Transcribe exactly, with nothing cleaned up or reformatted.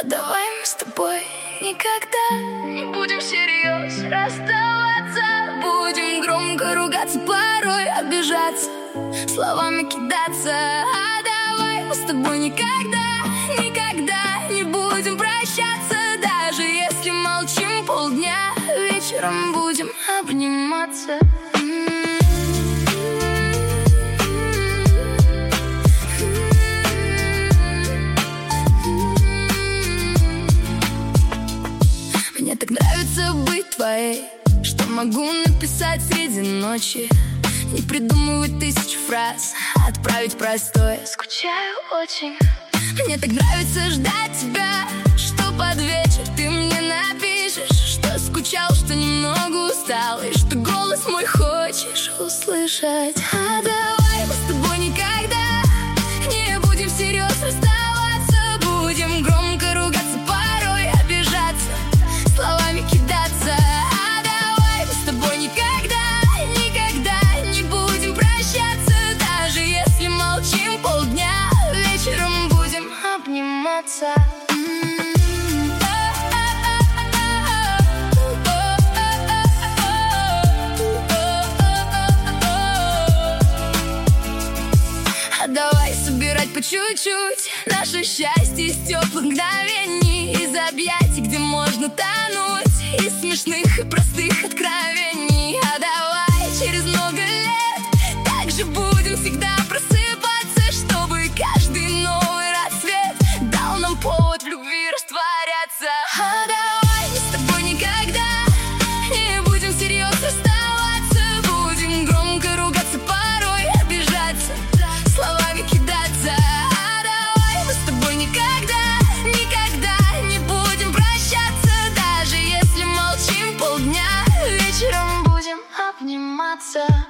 давай мы с тобой никогда не будем всерьез расставаться. Будем громко ругаться, порой обижаться, словами кидаться. А давай мы с тобой никогда, никогда не будем прощаться. Даже если молчим полдня, вечером будем обниматься. Мне так нравится быть твоей, что могу написать среди ночи, не придумывать тысячу фраз, отправить простое: скучаю очень. Мне так нравится ждать тебя, что под вечер ты мне напишешь, что скучал, что немного устал, и что голос мой хочешь услышать. А давай мы с тобой никогда не будем всерьез расставаться. Будем громко ругаться, порой обижаться, словами кидаться. А давай мы с тобой никогда, никогда не будем прощаться. Даже если молчим полдня, вечером будем обниматься. А давай собирать по чуть-чуть наше счастье из теплых мгновений, из объятий, где можно тонуть, из смешных и простых откровений. А давай через много лет так же будем всегда просыпаться, чтобы каждый новый рассвет дал нам повод в любви растворяться. А давай мы с тобой никогда не будем всерьез расставаться. Будем громко ругаться, порой обижаться, словами кидаться. А давай мы с тобой никогда, никогда не будем прощаться. Даже если молчим полдня, вечером будем обниматься.